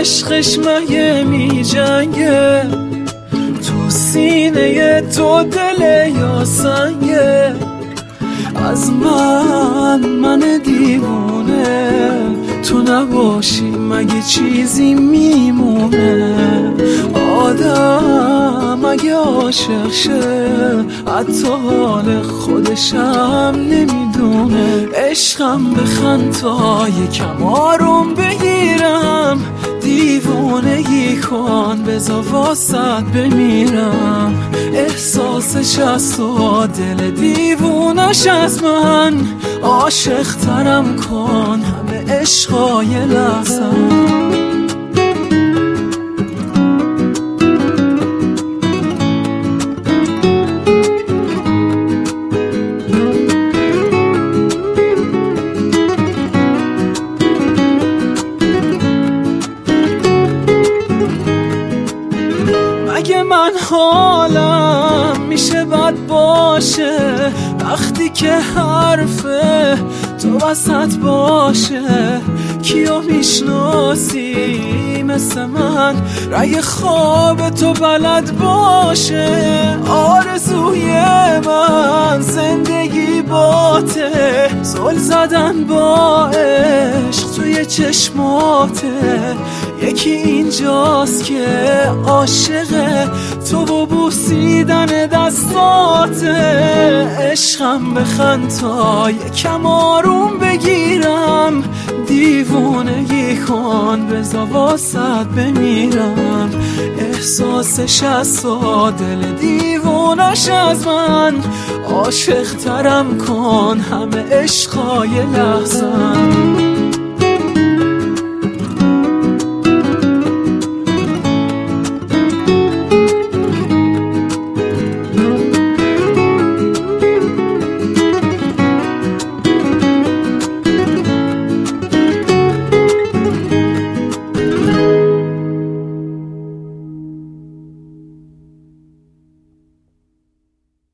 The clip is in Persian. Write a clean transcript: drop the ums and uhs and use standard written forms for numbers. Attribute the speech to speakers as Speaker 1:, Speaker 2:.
Speaker 1: عشقش مگه می جنگه؟ تو سینه تو دل یا سنگه؟ از من دیوونه تو نباشی مگه چیزی میمونه؟ آدم مگه عاشق شه حتی حال خودشم نمیدونه؟ عشقم بخند تا یکم آروم بگیرم، دیوونگی کن بذار واسط بمیرم. احساسش از تو دل دیوونش از من، عاشق ترم کن همه عشقای لحظم. اگه من حالم میشه بد باشه وقتی که حرف تو وسط باشه؟ کیو میشناسی مثل من رأی خواب تو بلد باشه؟ آرزوی من زندگی باته، زل زدن با عشق توی چشماته. یکی اینجاست که عاشق تو و بوسیدن دستاته. عشقم بخند تا یکم آروم بگیرم، دیوونگی کن بذار واسط بمیرم. احساسش از تو دل دیوونش از من، عاشق ترم کن همه عشقای لحظم.